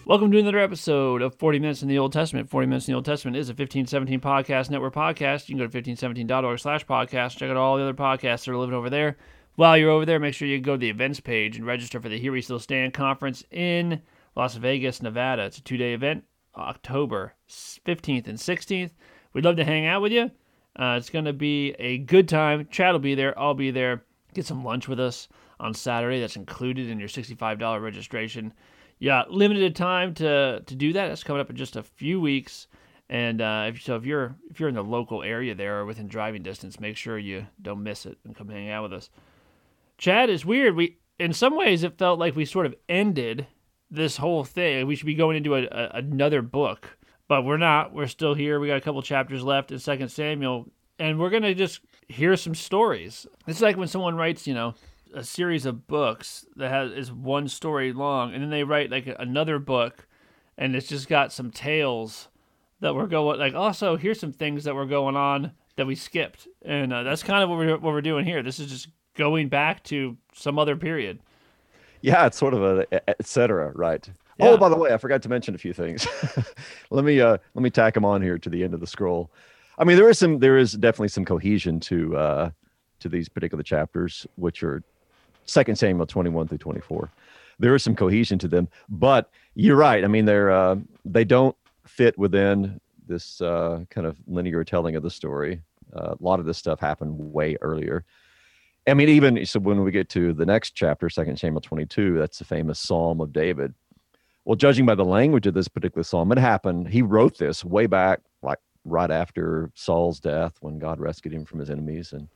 Welcome to another episode of 40 Minutes in the Old Testament. 40 Minutes in the Old Testament is a 1517 Podcast Network podcast. You can go to 1517.org/podcast. Check out all the other podcasts that are living over there. While you're over there, make sure you go to the events page and register for the Here We Still Stand conference in Las Vegas, Nevada. It's a 2-day event, October 15th and 16th. We'd love to hang out with you. It's going to be a good time. Chad will be there. I'll be there. Get some lunch with us on Saturday. That's included in your $65 registration. Yeah, limited time to do that. That's coming up in just a few weeks. And if you're in the local area there or within driving distance, make sure you don't miss it and come hang out with us. Chad, it's weird. In some ways, it felt like we sort of ended this whole thing. We should be going into another book, but we're not. We're still here. We got a couple chapters left in 2 Samuel, and we're going to just hear some stories. It's like when someone writes, a series of books that is one story long, and then they write like another book, and it's just got some tales that were going, like, also here's some things that were going on that we skipped, and that's kind of what we're doing here. This is just going back to some other period. Yeah, it's sort of a et cetera, right? Oh, Yeah. by the way, I forgot to mention a few things. Let me tack them on here to the end of the scroll. I mean, there is definitely some cohesion to these particular chapters, which are 2 Samuel 21 through 24. There is some cohesion to them, but you're right. I mean, they don't fit within this kind of linear telling of the story. A lot of this stuff happened way earlier. I mean, even so, when we get to the next chapter, 2 Samuel 22, that's the famous Psalm of David. Well, judging by the language of this particular psalm, it happened. He wrote this way back, like right after Saul's death, when God rescued him from his enemies, and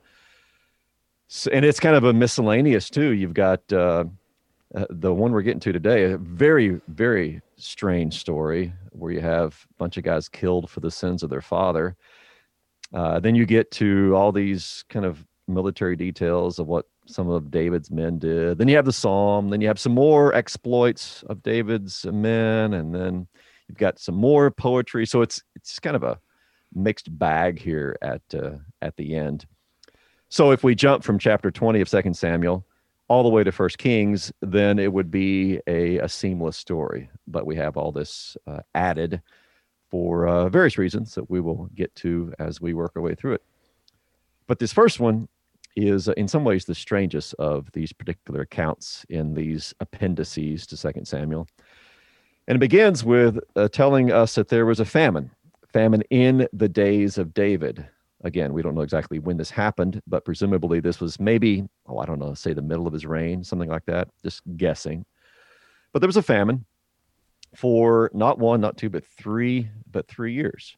it's kind of a miscellaneous too. You've got the one we're getting to today, a very, very strange story where you have a bunch of guys killed for the sins of their father. Then you get to all these kind of military details of what some of David's men did. Then you have the psalm. Then you have some more exploits of David's men, and then you've got some more poetry. So it's kind of a mixed bag here at the end. So if we jump from chapter 20 of 2 Samuel all the way to 1 Kings, then it would be a seamless story. But we have all this added for various reasons that we will get to as we work our way through it. But this first one is in some ways the strangest of these particular accounts in these appendices to 2 Samuel. And it begins with telling us that there was a famine in the days of David. Again, we don't know exactly when this happened, but presumably this was maybe, I don't know, say the middle of his reign, something like that, just guessing. But there was a famine for not one, not two, but three years.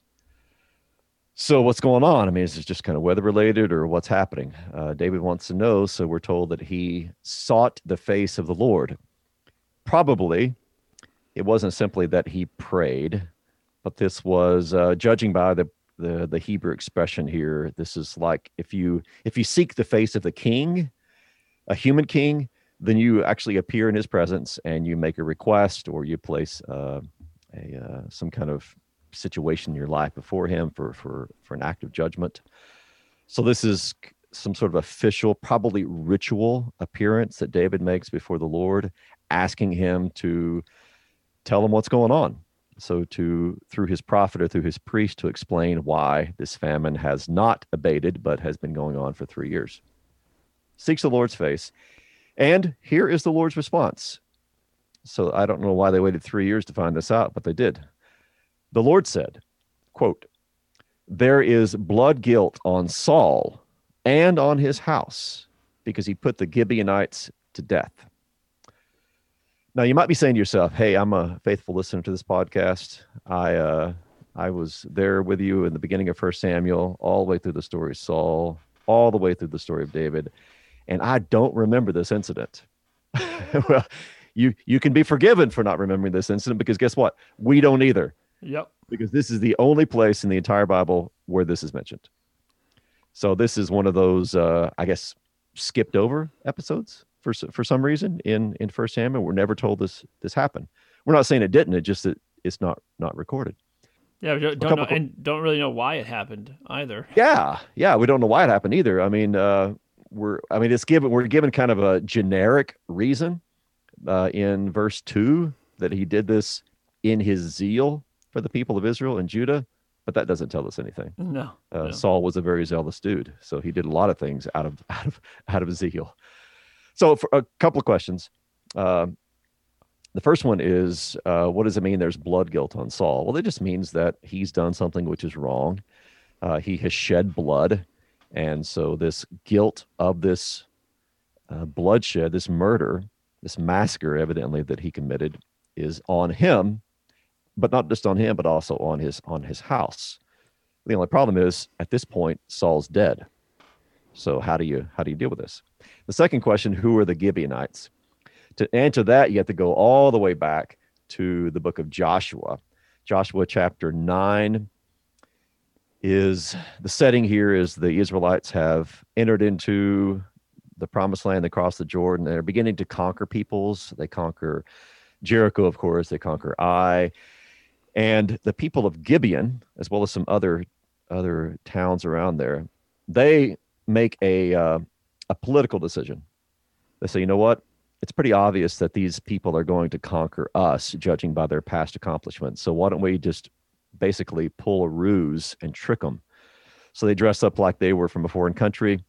So what's going on? I mean, is this just kind of weather related or what's happening? David wants to know, so we're told that he sought the face of the Lord. Probably it wasn't simply that he prayed, but this was judging by the Hebrew expression here. This is like if you seek the face of the king, a human king, then you actually appear in his presence and you make a request or you place some kind of situation in your life before him for an act of judgment. So this is some sort of official, probably ritual appearance that David makes before the Lord, asking him to tell him what's going on. So through his prophet or through his priest to explain why this famine has not abated, but has been going on for 3 years. Seeks the Lord's face. And here is the Lord's response. So I don't know why they waited 3 years to find this out, but they did. The Lord said, quote, "There is blood guilt on Saul and on his house because he put the Gibeonites to death." Now, you might be saying to yourself, hey, I'm a faithful listener to this podcast. I was there with you in the beginning of 1 Samuel, all the way through the story of Saul, all the way through the story of David, and I don't remember this incident. Well, you can be forgiven for not remembering this incident because guess what? We don't either. Yep. Because this is the only place in the entire Bible where this is mentioned. So this is one of those, I guess, skipped over episodes for some reason in 1 Samuel. We're never told this happened. We're not saying it didn't. It's just that it's not recorded. Yeah, we don't know, and don't really know why it happened either. Yeah, we don't know why it happened either. I mean, we're given kind of a generic reason in verse 2 that he did this in his zeal for the people of Israel and Judah, but that doesn't tell us anything. No. Saul was a very zealous dude, so he did a lot of things out of zeal. So, for a couple of questions. The first one is, what does it mean there's blood guilt on Saul? Well, it just means that he's done something which is wrong. He has shed blood. And so this guilt of this bloodshed, this murder, this massacre, evidently, that he committed is on him, but not just on him, but also on his house. The only problem is, at this point, Saul's dead. So how do you deal with this? The second question, who are the Gibeonites? To answer that, you have to go all the way back to the book of Joshua. Joshua chapter 9 is the setting here is the Israelites have entered into the promised land. They cross the Jordan. They're beginning to conquer peoples. They conquer Jericho, of course. They conquer Ai. And the people of Gibeon, as well as some other towns around there, they make a political decision. They say, you know what? It's pretty obvious that these people are going to conquer us, judging by their past accomplishments. So why don't we just basically pull a ruse and trick them? So they dress up like they were from a foreign country,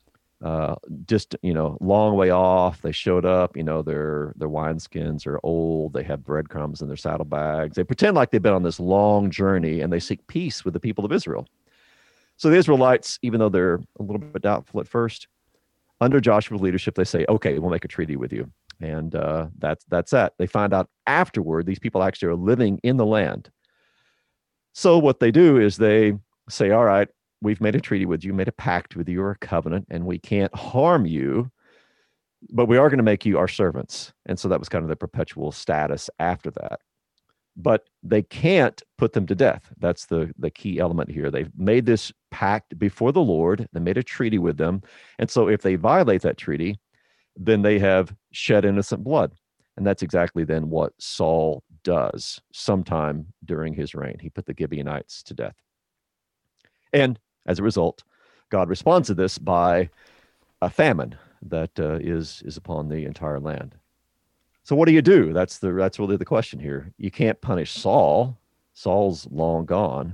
just, long way off. They showed up, their wineskins are old. They have breadcrumbs in their saddlebags. They pretend like they've been on this long journey, and they seek peace with the people of Israel. So the Israelites, even though they're a little bit doubtful at first, under Joshua's leadership, they say, okay, we'll make a treaty with you. And that's that. They find out afterward these people actually are living in the land. So what they do is they say, all right, we've made a treaty with you, made a pact with you or a covenant, and we can't harm you, but we are going to make you our servants. And so that was kind of the perpetual status after that. But they can't put them to death. That's the key element here. They've made this pact before the Lord. They made a treaty with them. And so if they violate that treaty, then they have shed innocent blood. And that's exactly then what Saul does sometime during his reign. He put the Gibeonites to death. And as a result, God responds to this by a famine that is upon the entire land. So what do you do? That's really the question here. You can't punish Saul. Saul's long gone.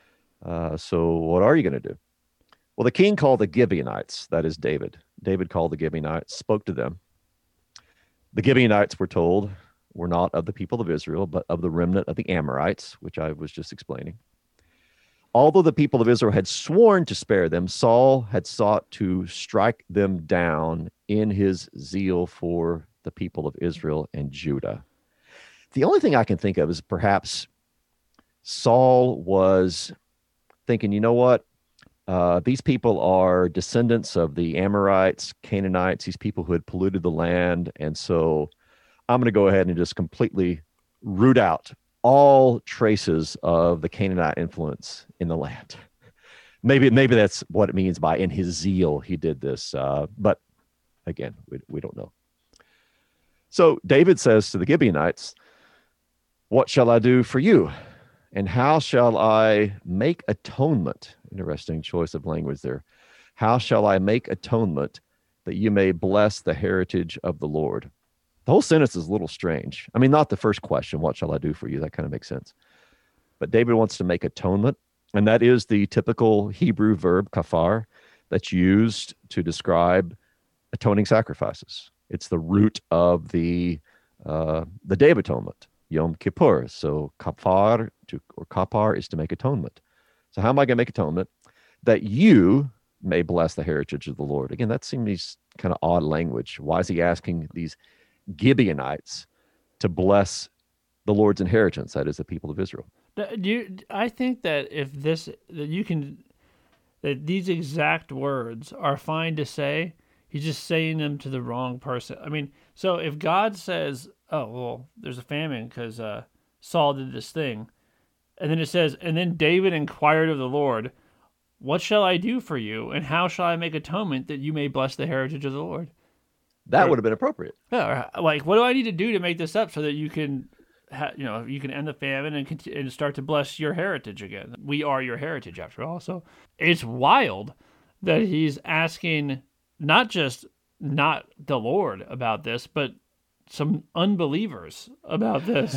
So what are you going to do? Well, the king called the Gibeonites, that is David. David called the Gibeonites, spoke to them. The Gibeonites, we're told, were not of the people of Israel, but of the remnant of the Amorites, which I was just explaining. Although the people of Israel had sworn to spare them, Saul had sought to strike them down in his zeal for the people of Israel and Judah. The only thing I can think of is perhaps Saul was thinking, you know what? These people are descendants of the Amorites, Canaanites, these people who had polluted the land. And so I'm going to go ahead and just completely root out all traces of the Canaanite influence in the land. Maybe that's what it means by in his zeal he did this. But again, we don't know. So David says to the Gibeonites, what shall I do for you? And how shall I make atonement? Interesting choice of language there. How shall I make atonement that you may bless the heritage of the Lord? The whole sentence is a little strange. I mean, not the first question, what shall I do for you? That kind of makes sense. But David wants to make atonement, and that is the typical Hebrew verb kafar that's used to describe atoning sacrifices. It's the root of the Day of Atonement, Yom Kippur. So kapar is to make atonement. So how am I going to make atonement? That you may bless the heritage of the Lord. Again, that seems kind of odd language. Why is he asking these Gibeonites to bless the Lord's inheritance, that is the people of Israel? I think that that these exact words are fine to say. He's just saying them to the wrong person. I mean, so if God says, oh, well, there's a famine because Saul did this thing, and then it says, and then David inquired of the Lord, what shall I do for you, and how shall I make atonement that you may bless the heritage of the Lord? That would have been appropriate. Yeah, like, what do I need to do to make this up so that you can, you can end the famine and start to bless your heritage again? We are your heritage, after all. So it's wild that he's asking not just not the Lord about this, but some unbelievers about this.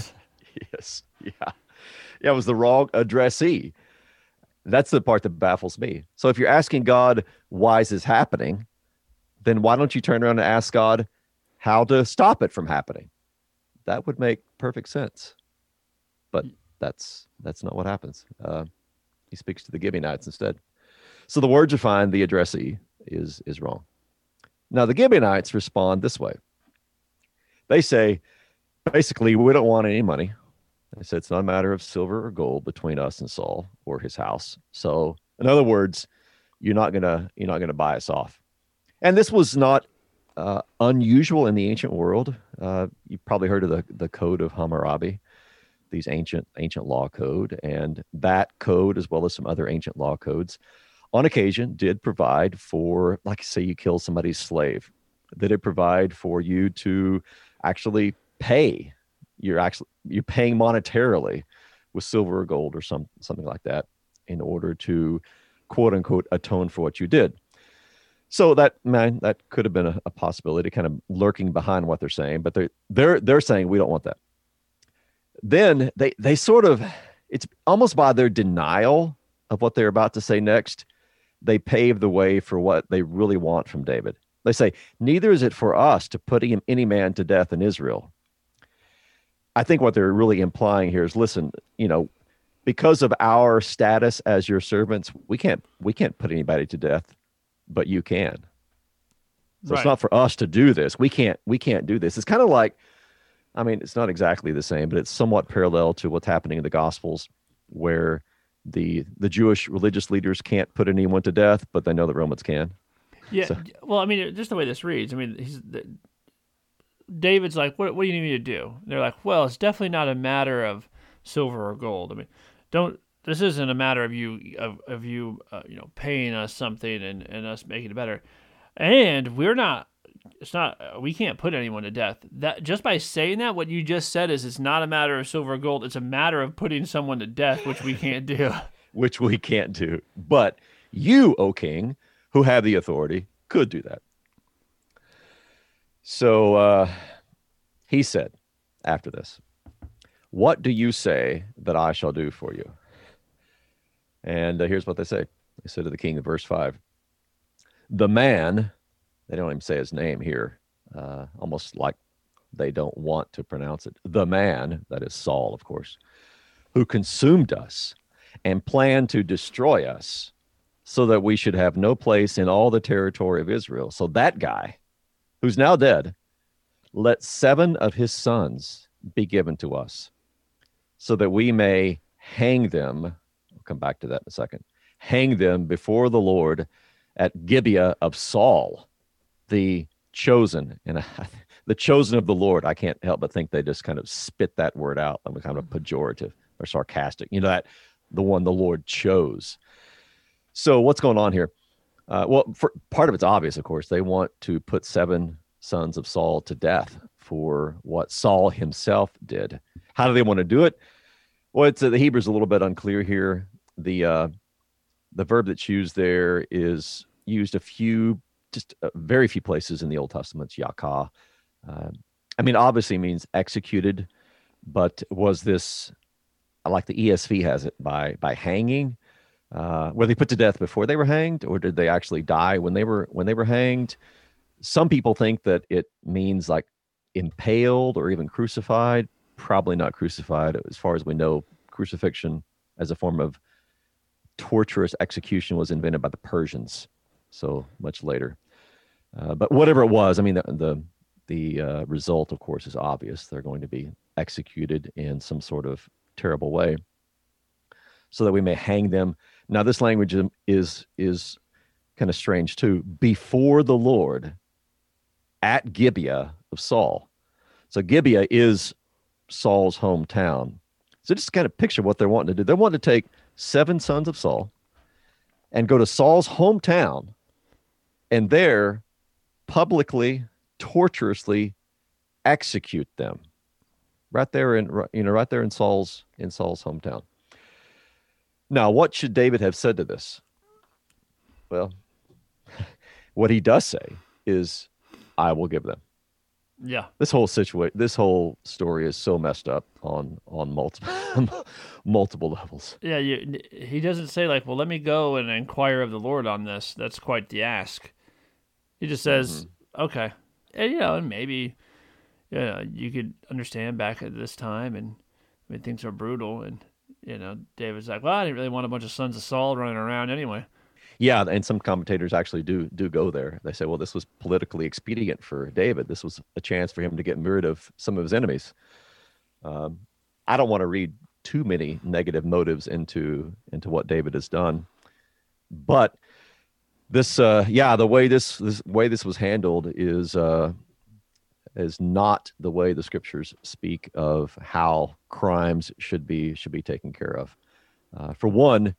Yes. Yeah. Yeah, it was the wrong addressee. That's the part that baffles me. So if you're asking God, why is this happening? Then why don't you turn around and ask God how to stop it from happening? That would make perfect sense. But that's not what happens. He speaks to the Gibeonites instead. So the words you find, the addressee, is wrong. Now the Gibeonites respond this way. They say, basically, we don't want any money. They said it's not a matter of silver or gold between us and Saul or his house. So, in other words, you're not gonna buy us off. And this was not unusual in the ancient world. You've probably heard of the Code of Hammurabi, these ancient law code, and that code, as well as some other ancient law codes, on occasion did provide for, like, say, you kill somebody's slave, that it provide for you to actually pay. You're paying monetarily with silver or gold or something like that in order to, quote unquote, atone for what you did. So that could have been a possibility, kind of lurking behind what they're saying, but they're saying we don't want that. Then they sort of, it's almost by their denial of what they're about to say next, they pave the way for what they really want from David. They say, neither is it for us to put any man to death in Israel. I think what they're really implying here is, listen, because of our status as your servants, we can't put anybody to death, but you can. So It's not for us to do this. We can't do this. It's kind of like, it's not exactly the same, but it's somewhat parallel to what's happening in the Gospels, where the Jewish religious leaders can't put anyone to death, but they know the Romans can. Yeah. So. Well, just the way this reads, David's like, what do you need me to do? And they're like, well, it's definitely not a matter of silver or gold. This isn't a matter of you paying us something and us making it better. And we can't put anyone to death. That just by saying that, what you just said is, it's not a matter of silver or gold. It's a matter of putting someone to death, which we can't do. Which we can't do. But you, O king, who have the authority, could do that. So he said after this, what do you say that I shall do for you? And here's what they say. They said to the king in verse 5, the man, they don't even say his name here, almost like they don't want to pronounce it. The man, that is Saul, of course, who consumed us and planned to destroy us so that we should have no place in all the territory of Israel. So that guy, who's now dead, let 7 of his sons be given to us so that we may hang them. I'll come back to that in a second. Hang them before the Lord at Gibeah of Saul, the chosen. And the chosen of the Lord, I can't help but think they just kind of spit that word out. I'm kind of pejorative or sarcastic. That the one the Lord chose. So what's going on here? Part of it's obvious, of course. They want to put 7 sons of Saul to death for what Saul himself did. How do they want to do it? Well, the Hebrew's a little bit unclear here. The verb that's used there is used very few places in the Old Testament. It's yakah. Obviously means executed, but was this, like the ESV has it, by hanging? Were they put to death before they were hanged, or did they actually die when they were hanged? Some people think that it means like impaled or even crucified. Probably not crucified. As far as we know, crucifixion as a form of torturous execution was invented by the Persians, so much later. But whatever it was, the result, of course, is obvious. They're going to be executed in some sort of terrible way, so that we may hang them. Now, this language is kind of strange too. Before the Lord at Gibeah of Saul. So Gibeah is Saul's hometown. So just kind of picture what they're wanting to do. They're wanting to take 7 sons of Saul and go to Saul's hometown and there publicly, torturously execute them right there in Saul's hometown. Now, what should David have said to this? Well, what he does say is, I will give them. Yeah. This whole story is so messed up on multiple multiple levels. Yeah, he doesn't say like, "Well, let me go and inquire of the Lord on this." That's quite the ask. He just Hmm. says, "Okay," and and maybe you could understand back at this time, and I mean things are brutal, and David's like, "Well, I didn't really want a bunch of sons of Saul running around anyway." Yeah, and some commentators actually do go there. They say, well, this was politically expedient for David. This was a chance for him to get rid of some of his enemies. Um, I don't want to read too many negative motives into what David has done, but this, the way this was handled is not the way the scriptures speak of how crimes should be taken care of. For one,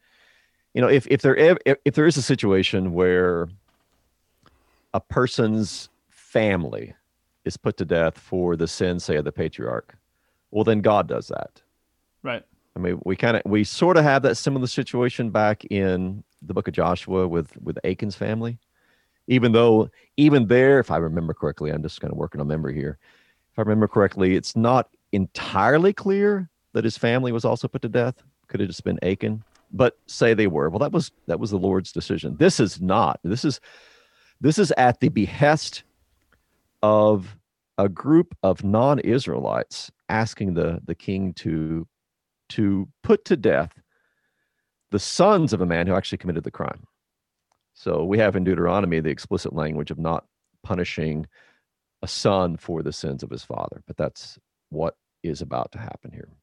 if there is a situation where a person's family is put to death for the sin, say, of the patriarch, well, then God does that. Right. I mean, we sort of have that similar situation back in the book of Joshua with Achan's family. Even though even there, if I remember correctly, I'm just kind of working on memory here. If I remember correctly, it's not entirely clear that his family was also put to death. Could have just been Achan, but say they were. Well, that was the Lord's decision. This is not. This is at the behest of a group of non-Israelites asking the king to put to death the sons of a man who actually committed the crime. So we have in Deuteronomy the explicit language of not punishing a son for the sins of his father, but that's what is about to happen here.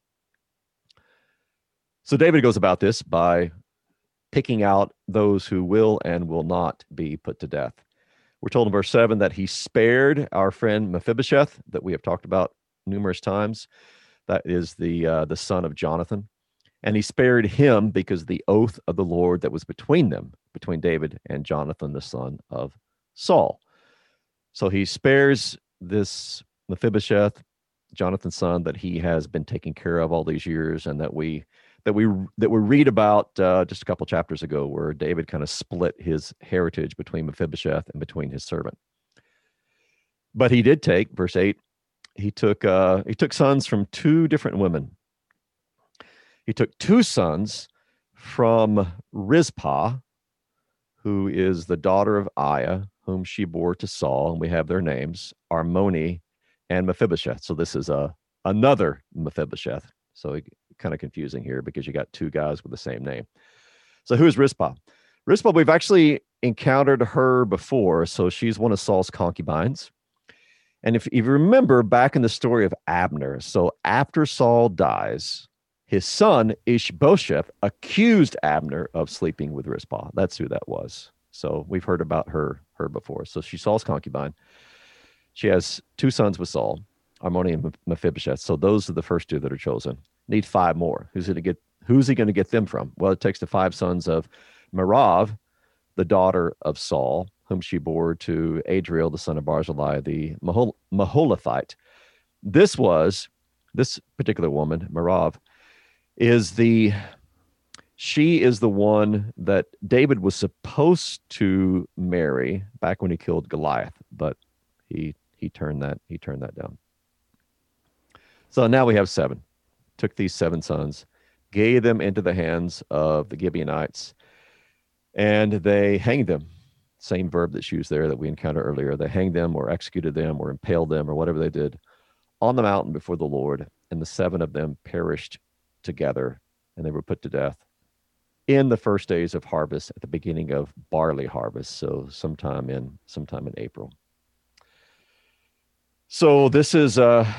So David goes about this by picking out those who will and will not be put to death. We're told in verse 7 that he spared our friend Mephibosheth, that we have talked about numerous times. That is the son of Jonathan. And he spared him because of the oath of the Lord that was between them, between David and Jonathan, the son of Saul. So he spares this Mephibosheth, Jonathan's son, that he has been taking care of all these years, and that we read about just a couple chapters ago, where David kind of split his heritage between Mephibosheth and between his servant. But he did take, verse 8, he took sons from two different women. He took two sons from Rizpah, who is the daughter of Aiah, whom she bore to Saul, and we have their names, Armoni and Mephibosheth. So this is another Mephibosheth. So kind of confusing here because you got two guys with the same name. So who is Rizpah? Rizpah, we've actually encountered her before. So she's one of Saul's concubines. And if you remember back in the story of Abner, so after Saul dies, his son Ishbosheth accused Abner of sleeping with Rizpah. That's who that was. So we've heard about her before. So she's Saul's concubine. She has two sons with Saul, Armoni and Mephibosheth. So those are the first two that are chosen. Need five more. Who's he going to get them from? Well, it takes the five sons of Merav, the daughter of Saul, whom she bore to Adriel, the son of Barzillai, the Maholathite. This particular woman, Merav, she is the one that David was supposed to marry back when he killed Goliath, but he turned that down. So now we have seven. Took these seven sons, gave them into the hands of the Gibeonites, and they hanged them. Same verb that's used there that we encountered earlier. They hanged them or executed them or impaled them or whatever they did on the mountain before the Lord. And the seven of them perished together, and they were put to death in the first days of harvest at the beginning of barley harvest. So sometime in April. So this is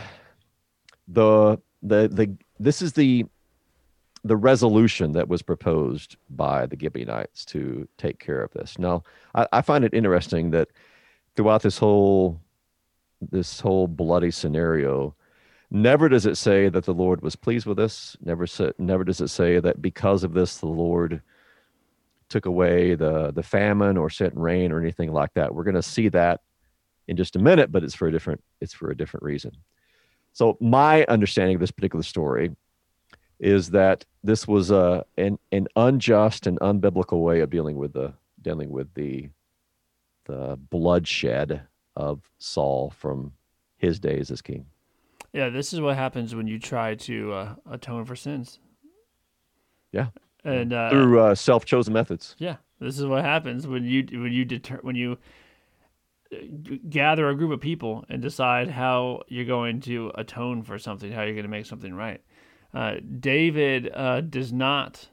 this is the resolution that was proposed by the Gibeonites to take care of this. Now, I find it interesting that throughout this whole bloody scenario, never does it say that the Lord was pleased with this. Never does it say that because of this the Lord took away the famine or sent rain or anything like that. We're going to see that in just a minute, but it's for a different reason. So my understanding of this particular story is that this was an unjust and unbiblical way of dealing with the bloodshed of Saul from his days as king. Yeah, this is what happens when you try to atone for sins. Yeah. And Through self-chosen methods. yeah, this is what happens when you gather a group of people and decide how you're going to atone for something, how you're going to make something right. David does not.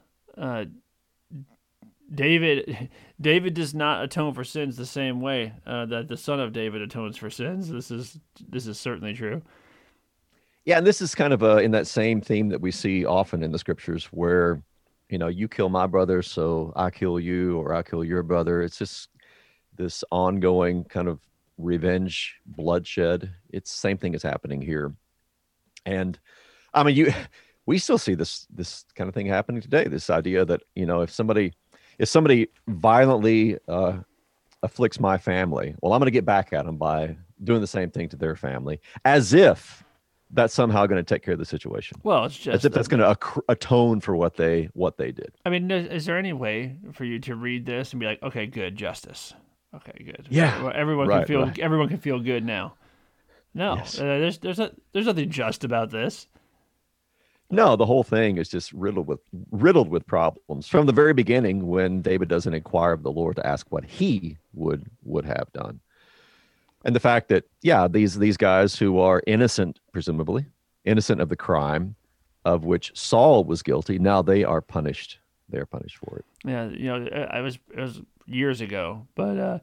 David does not atone for sins the same way that the son of David atones for sins. This is certainly true. Yeah, and this is kind of in that same theme that we see often in the scriptures, where you kill my brother, so I kill you, or I kill your brother. It's just this ongoing kind of revenge, bloodshed. It's the same thing is happening here. And I mean, we still see this kind of thing happening today. This idea that if somebody violently afflicts my family, well, I'm going to get back at them by doing the same thing to their family, as if that's somehow going to take care of the situation. Well, it's just as if that's going to atone for what they did. I mean, is there any way for you to read this and be like, okay, good, justice? Okay, good. Yeah, well, everyone can feel good now. No, yes. There's nothing just about this. No, the whole thing is just riddled with problems from the very beginning, when David doesn't inquire of the Lord to ask what he would have done. And the fact that, these guys who are innocent, presumably innocent of the crime of which Saul was guilty, now they are punished. They're punished for it. Yeah, it was years ago, but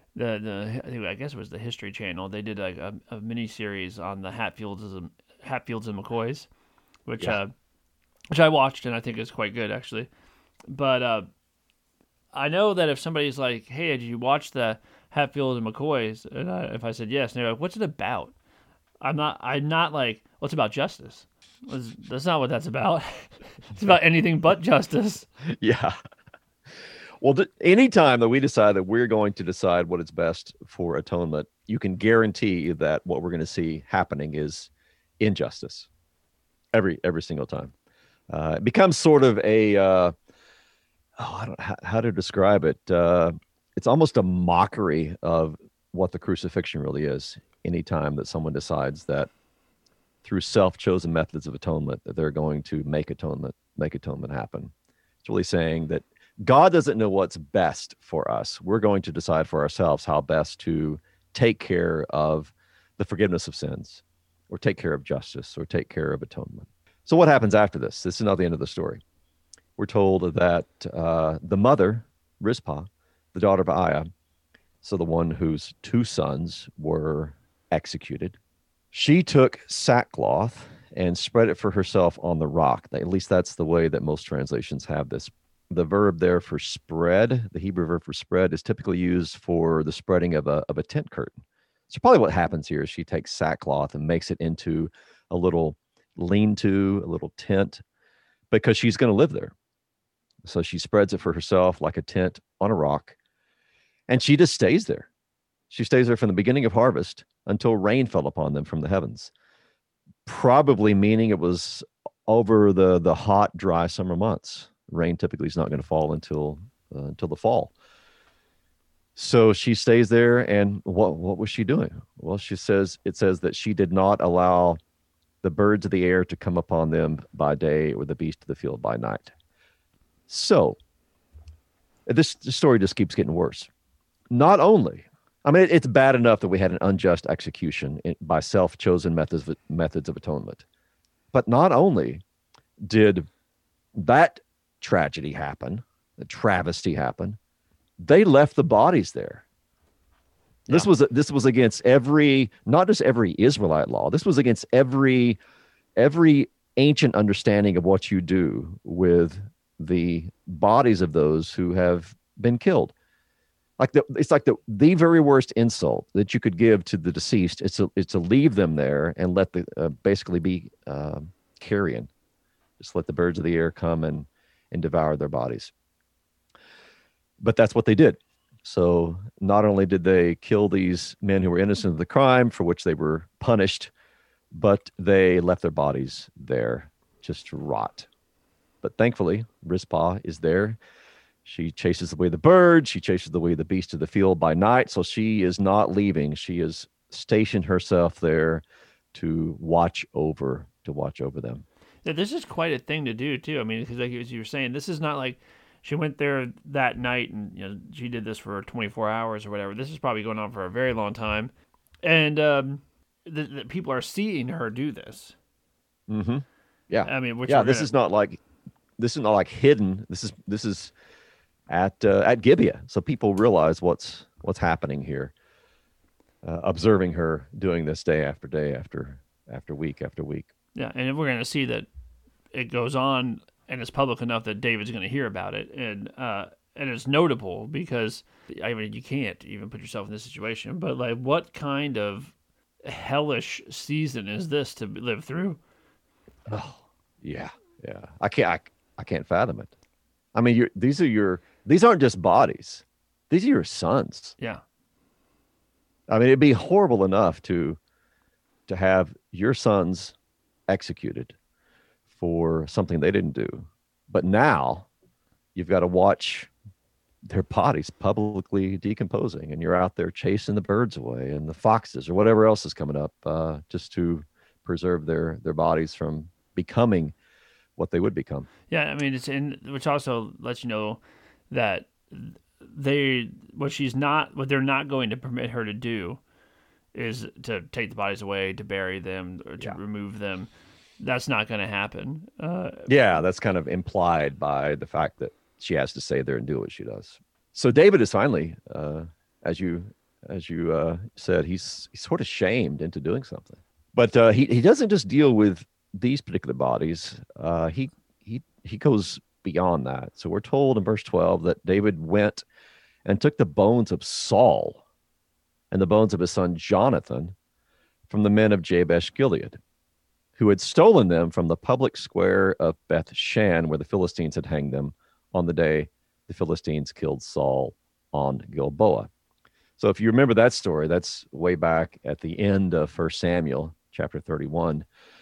I guess it was the History Channel. They did like a mini series on the Hatfields and McCoys, which I watched, and I think is quite good actually. But I know that if somebody's like, "Hey, did you watch the Hatfield and McCoys?" and if I said yes, and they're like, "What's it about?" I'm not like, "Well, it's about justice." That's not what that's about. It's about anything but justice. Yeah. Well, anytime that we decide that we're going to decide what is best for atonement, you can guarantee that what we're going to see happening is injustice. Every single time. It becomes sort of a I don't know how to describe it. It's almost a mockery of what the crucifixion really is. Anytime that someone decides that through self-chosen methods of atonement that they're going to make atonement happen, it's really saying that God doesn't know what's best for us. We're going to decide for ourselves how best to take care of the forgiveness of sins, or take care of justice, or take care of atonement. So what happens after this? This is not the end of the story. We're told that the mother, Rizpah, the daughter of Aiah, so the one whose two sons were executed, she took sackcloth and spread it for herself on the rock. At least that's the way that most translations have this. The verb there for spread, the Hebrew verb for spread, is typically used for the spreading of a tent curtain. So probably what happens here is she takes sackcloth and makes it into a little lean-to, a little tent, because she's going to live there. So she spreads it for herself like a tent on a rock, and she just stays there. She stays there from the beginning of harvest until rain fell upon them from the heavens, probably meaning it was over the hot, dry summer months. Rain typically is not going to fall until the fall. So she stays there, and what was she doing? Well, it says that she did not allow the birds of the air to come upon them by day, or the beast of the field by night. So this story just keeps getting worse. Not only, I mean, it's bad enough that we had an unjust execution by self-chosen methods of atonement, but not only did that tragedy happen, the travesty happen, they left the bodies there. Yeah. This was against not just every Israelite law. This was against every ancient understanding of what you do with the bodies of those who have been killed. It's like the very worst insult that you could give to the deceased is to leave them there and let basically be carrion. Just let the birds of the air come and devour their bodies. But that's what they did. So not only did they kill these men who were innocent of the crime for which they were punished, but they left their bodies there just to rot. But thankfully, Rizpah is there. She chases away the birds. She chases away the beast of the field by night. So she is not leaving. She is stationed herself there to watch over them. Yeah, this is quite a thing to do too. I mean, because like as you were saying, this is not like she went there that night and she did this for 24 hours or whatever. This is probably going on for a very long time, and the people are seeing her do this. Mm-hmm. Yeah, I mean, which yeah. This is not like hidden. This is at Gibeah, so people realize what's happening here. Observing her doing this day after day after week after week. Yeah, and we're going to see that it goes on and it's public enough that David's going to hear about it, and it's notable because I mean you can't even put yourself in this situation, but like what kind of hellish season is this to live through? Oh, yeah. I can't fathom it. I mean, these aren't just bodies; these are your sons. Yeah. I mean, it'd be horrible enough to have your sons executed for something they didn't do, but now you've got to watch their bodies publicly decomposing, and you're out there chasing the birds away and the foxes or whatever else is coming up, just to preserve their bodies from becoming what they would become. Yeah, I mean which also lets you know that what they're not going to permit her to do is to take the bodies away, to bury them, or to remove them. That's not going to happen. Yeah, that's kind of implied by the fact that she has to stay there and do what she does. So David is finally, as you said, he's sort of shamed into doing something. But he doesn't just deal with these particular bodies. He goes beyond that. So we're told in verse 12 that David went and took the bones of Saul and the bones of his son Jonathan from the men of Jabesh Gilead, who had stolen them from the public square of Beth Shan, where the Philistines had hanged them on the day the Philistines killed Saul on Gilboa. So if you remember that story, that's way back at the end of 1 Samuel chapter 31.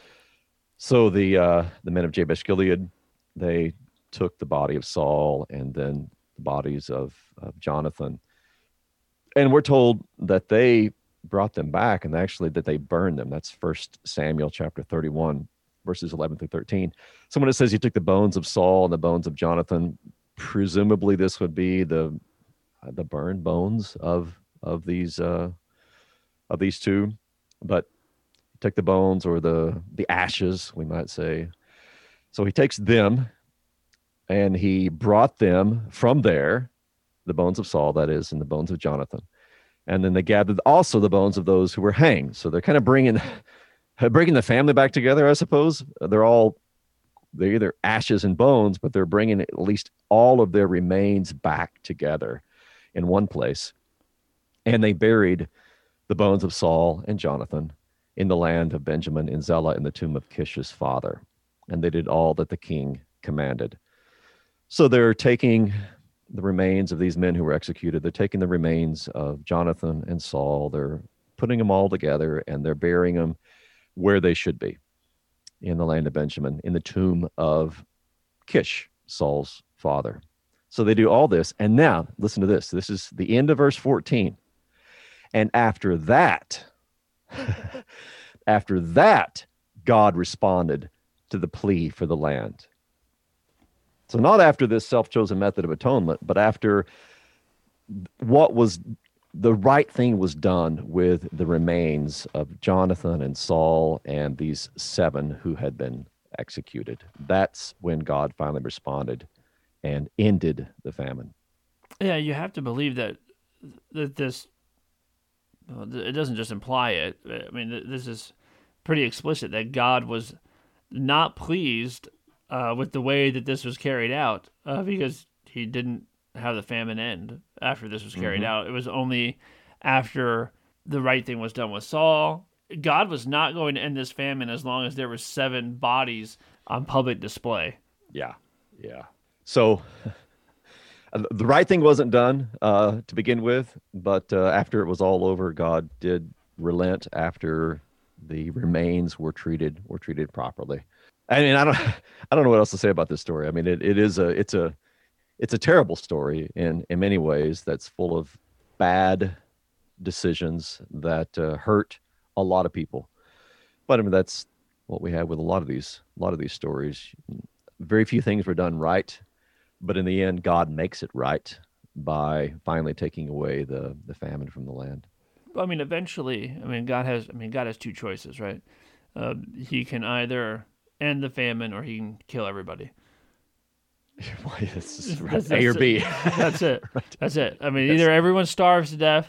So the men of Jabesh Gilead, they took the body of Saul and then the bodies of Jonathan. And we're told that they brought them back and actually that they burned them. That's 1 Samuel chapter 31, verses 11 through 13. So when it says he took the bones of Saul and the bones of Jonathan, presumably this would be the burned bones of these two. But he took the bones, or the ashes, we might say. So he takes them and he brought them from there, the bones of Saul, that is, and the bones of Jonathan. And then they gathered also the bones of those who were hanged. So they're kind of bringing the family back together, I suppose. They're either ashes and bones, but they're bringing at least all of their remains back together in one place. And they buried the bones of Saul and Jonathan in the land of Benjamin in Zelah in the tomb of Kish's father. And they did all that the king commanded. So they're taking the remains of these men who were executed. They're taking the remains of Jonathan and Saul. They're putting them all together and they're burying them where they should be, in the land of Benjamin, in the tomb of Kish, Saul's father. So they do all this. And now, listen to this. This is the end of verse 14. And after that, God responded to the plea for the land. So not after this self-chosen method of atonement, but after what was the right thing was done with the remains of Jonathan and Saul and these 7 who had been executed. That's when God finally responded and ended the famine. Yeah, you have to believe that this, it doesn't just imply it. I mean, this is pretty explicit that God was not pleased with the way that this was carried out, because he didn't have the famine end after this was carried out. It was only after the right thing was done with Saul. God was not going to end this famine as long as there were 7 bodies on public display. Yeah. So the right thing wasn't done to begin with, but after it was all over, God did relent after the remains were treated properly. I mean, I don't know what else to say about this story. I mean, it's a terrible story in many ways that's full of bad decisions that hurt a lot of people. But I mean, that's what we have with a lot of these stories. Very few things were done right, but in the end, God makes it right by finally taking away the famine from the land. I mean, eventually, God has two choices, right? He can either end the famine or he can kill everybody. Well, yes, right. That's, A or that's B. That's it. Right. That's it. I mean, Yes. either everyone starves to death,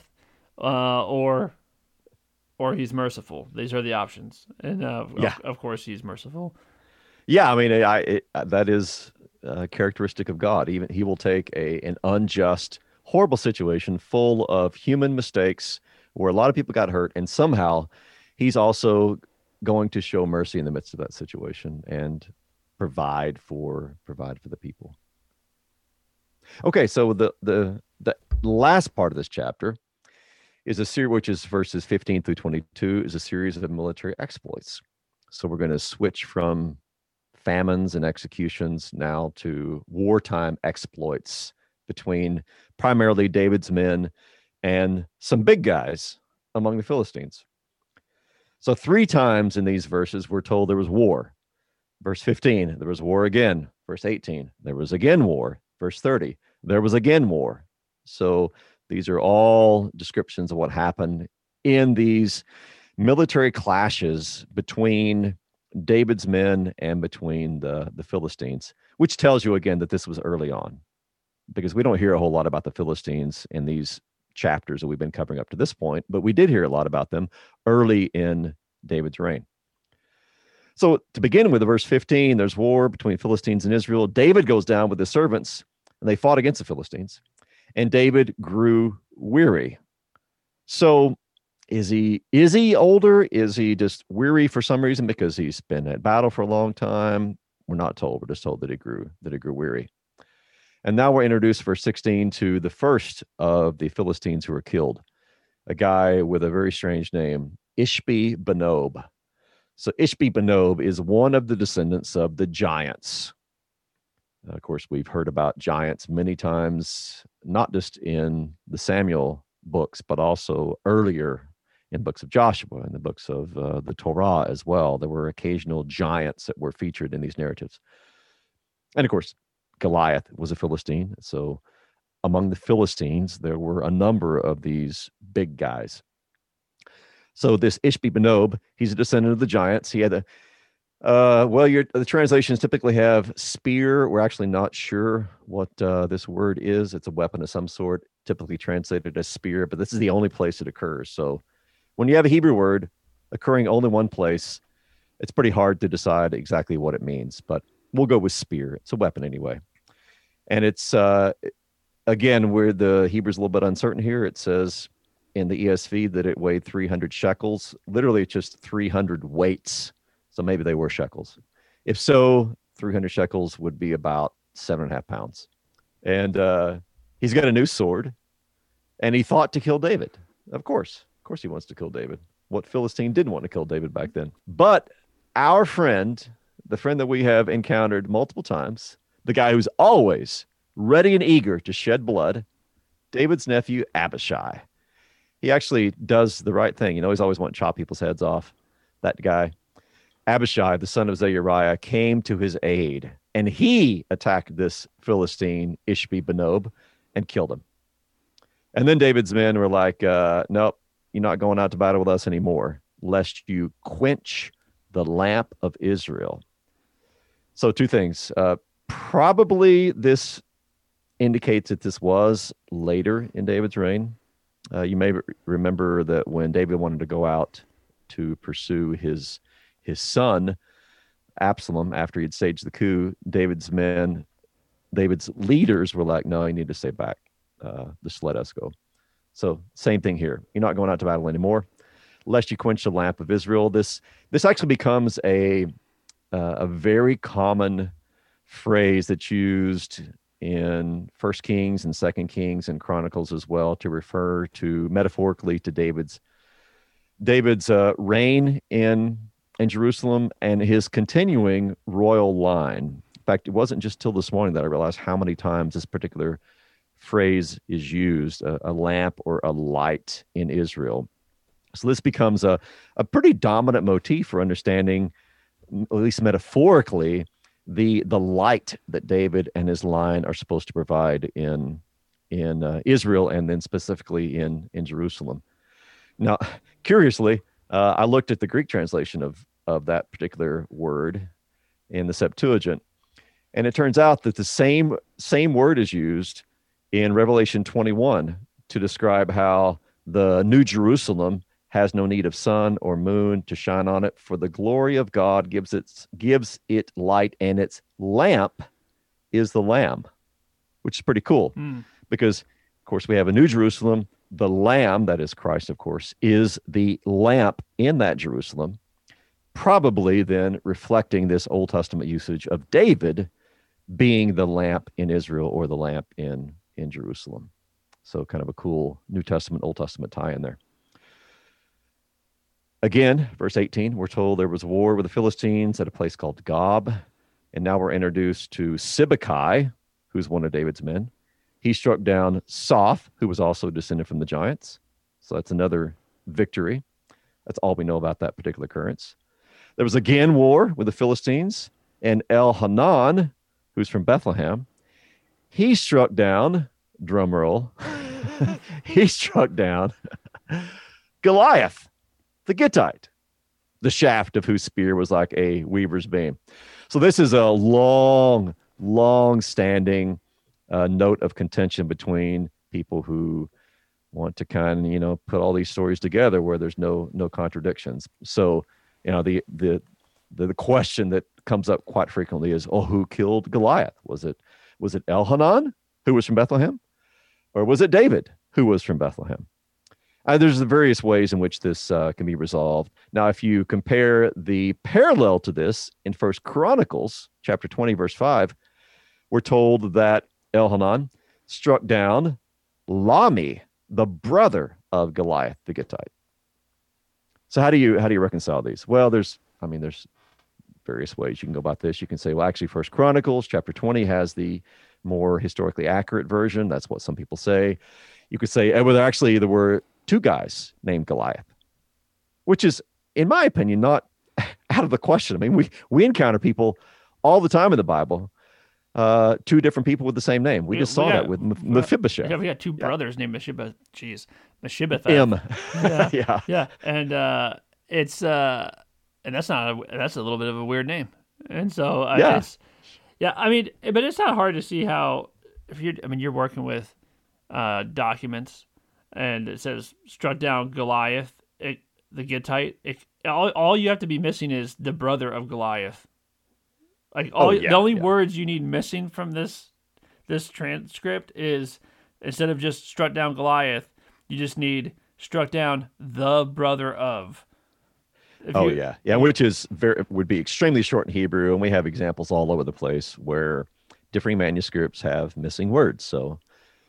or he's merciful. These are the options, and Yeah. of course, he's merciful. Yeah. I mean, that is a characteristic of God. Even he will take an unjust, horrible situation full of human mistakes where a lot of people got hurt, and somehow he's also going to show mercy in the midst of that situation and provide for the people. Okay, so the last part of this chapter is a series, which is verses 15 through 22, is a series of military exploits. So we're going to switch from famines and executions now to wartime exploits between primarily David's men and some big guys among the Philistines. So 3 times in these verses, we're told there was war. Verse 15, there was war again. Verse 18, there was again war. Verse 30, there was again war. So these are all descriptions of what happened in these military clashes between David's men and between the Philistines, which tells you again that this was early on, because we don't hear a whole lot about the Philistines in these chapters that we've been covering up to this point, but we did hear a lot about them early in David's reign. So to begin with, verse 15, there's war between Philistines and Israel. David goes down with his servants, and they fought against the Philistines. And David grew weary. So is he older? Is he just weary for some reason because he's been at battle for a long time? We're not told. We're just told that he grew weary. And now we're introduced, verse 16, to the first of the Philistines who were killed, a guy with a very strange name, Ishbi-Benob. So Ishbi-Benob is one of the descendants of the giants. Of course, we've heard about giants many times, not just in the Samuel books, but also earlier in books of Joshua and the books of the Torah as well. There were occasional giants that were featured in these narratives. And of course, Goliath was a Philistine. So among the Philistines, there were a number of these big guys. So this Ishbi-Benob, he's a descendant of the giants. He had the translations typically have spear. We're actually not sure what this word is. It's a weapon of some sort, typically translated as spear, but this is the only place it occurs. So when you have a Hebrew word occurring only one place, it's pretty hard to decide exactly what it means, but we'll go with spear. It's a weapon anyway. And it's, again, where the Hebrew's a little bit uncertain here. It says in the ESV that it weighed 300 shekels. Literally, it's just 300 weights. So maybe they were shekels. If so, 300 shekels would be about 7.5 pounds. And he's got a new sword, and he thought to kill David. Of course he wants to kill David. What Philistine didn't want to kill David back then? But our friend, the friend that we have encountered multiple times, the guy who's always ready and eager to shed blood, David's nephew, Abishai. He actually does the right thing. He's always wanting to chop people's heads off. That guy, Abishai, the son of Zeruiah, came to his aid, and he attacked this Philistine, Ishbi-Benob, and killed him. And then David's men were like, nope, you're not going out to battle with us anymore, lest you quench the lamp of Israel. So 2 things. Probably this indicates that this was later in David's reign. You may remember that when David wanted to go out to pursue his son, Absalom, after he'd staged the coup, David's leaders were like, no, you need to stay back. Just let us go. So same thing here. You're not going out to battle anymore, lest you quench the lamp of Israel. This actually becomes a very common phrase that's used in First Kings and Second Kings and Chronicles as well, to refer to metaphorically to David's reign in Jerusalem and his continuing royal line. In fact, it wasn't just till this morning that I realized how many times this particular phrase is used, a lamp or a light in Israel. So this becomes a pretty dominant motif for understanding, at least metaphorically, the light that David and his line are supposed to provide in Israel, and then specifically in Jerusalem. Now, curiously, I looked at the Greek translation of that particular word in the Septuagint, and it turns out that the same word is used in Revelation 21 to describe how the New Jerusalem has no need of sun or moon to shine on it, for the glory of God gives it light, and its lamp is the Lamb, which is pretty cool. Because, of course, we have a New Jerusalem. The Lamb, that is Christ, of course, is the lamp in that Jerusalem, probably then reflecting this Old Testament usage of David being the lamp in Israel, or the lamp in Jerusalem. So kind of a cool New Testament, Old Testament tie in there. Again, verse 18, we're told there was war with the Philistines at a place called Gob. And now we're introduced to Sibbecai, who's one of David's men. He struck down Soph, who was also descended from the giants. So that's another victory. That's all we know about that particular occurrence. There was again war with the Philistines, and Elhanan, who's from Bethlehem, he struck down, drum roll, he struck down Goliath, the Gittite, the shaft of whose spear was like a weaver's beam. So this is a long standing note of contention between people who want to kind of, put all these stories together where there's no contradictions. So, the question that comes up quite frequently is, who killed Goliath? Was it Elhanan, who was from Bethlehem? Or was it David, who was from Bethlehem? There's the various ways in which this can be resolved. Now, if you compare the parallel to this in 1 Chronicles, chapter 20, verse 5, we're told that Elhanan struck down Lami, the brother of Goliath the Gittite. So how do you reconcile these? Well, there's various ways you can go about this. You can say, well, actually, 1 Chronicles, chapter 20 has the more historically accurate version. That's what some people say. You could say, well, actually, there were two guys named Goliath, which is, in my opinion, not out of the question. I mean, we encounter people all the time in the Bible, two different people with the same name. We just saw that with Mephibosheth. Yeah, we got two brothers named Mephibosheth. Mephibosheth. Yeah. And it's and that's a little bit of a weird name. And so but it's not hard to see how, if you're working with documents, and it says struck down Goliath, the Gittite. All you have to be missing is the brother of Goliath. Like the only words you need missing from this transcript is, instead of just struck down Goliath, you just need struck down the brother of. Which would be extremely short in Hebrew, and we have examples all over the place where differing manuscripts have missing words. So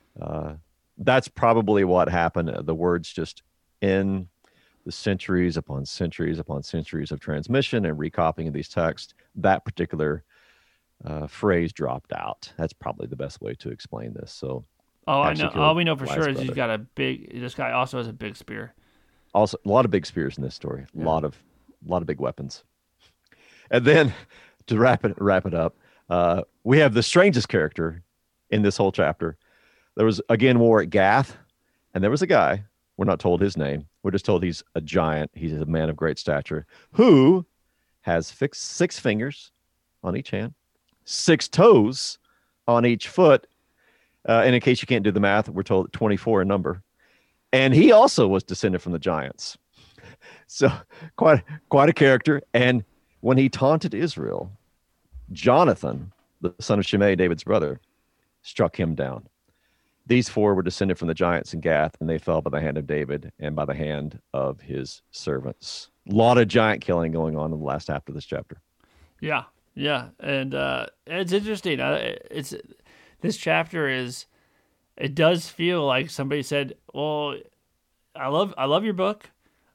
that's probably what happened. The words just in the centuries upon centuries upon centuries of transmission and recopying of these texts, that particular phrase dropped out. That's probably the best way to explain this. So, I know. All we know for sure is he's got this guy also has a big spear. Also, a lot of big spears in this story. A lot of big weapons. And then to wrap it up, we have the strangest character in this whole chapter. There was again war at Gath, and there was a guy. We're not told his name. We're just told he's a giant. He's a man of great stature who has 6 fingers on each hand, 6 toes on each foot. And in case you can't do the math, we're told 24 in number. And he also was descended from the giants. So quite a character. And when he taunted Israel, Jonathan, the son of Shimei, David's brother, struck him down. These 4 were descended from the giants in Gath, and they fell by the hand of David and by the hand of his servants. A lot of giant killing going on in the last half of this chapter. Yeah. And it's interesting. This chapter it does feel like somebody said, well, I love your book.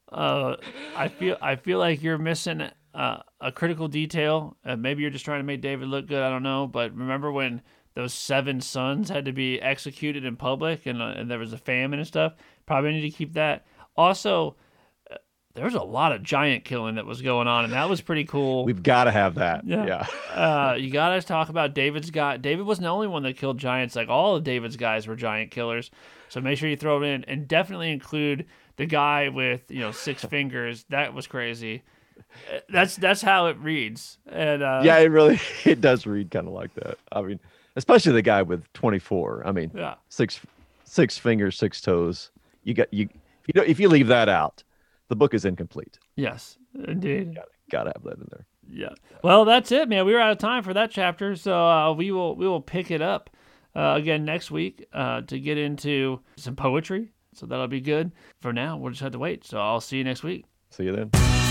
I feel like you're missing a critical detail. Maybe you're just trying to make David look good. I don't know. But remember when those 7 sons had to be executed in public, and there was a famine and stuff. Probably need to keep that. Also, there was a lot of giant killing that was going on, and that was pretty cool. We've got to have that. Yeah. You got to talk about David's guy. David wasn't the only one that killed giants. Like, all of David's guys were giant killers. So make sure you throw it in, and definitely include the guy with 6 fingers. That was crazy. That's how it reads. And yeah, it does read kind of like that. I mean, especially the guy with 24. I mean, yeah. 6 fingers, 6 toes. If you leave that out, the book is incomplete. Yes, indeed. Gotta have that in there. Yeah. Well, that's it, man. We were out of time for that chapter, so we will pick it up again next week to get into some poetry. So that'll be good. For now, we'll just have to wait. So I'll see you next week. See you then.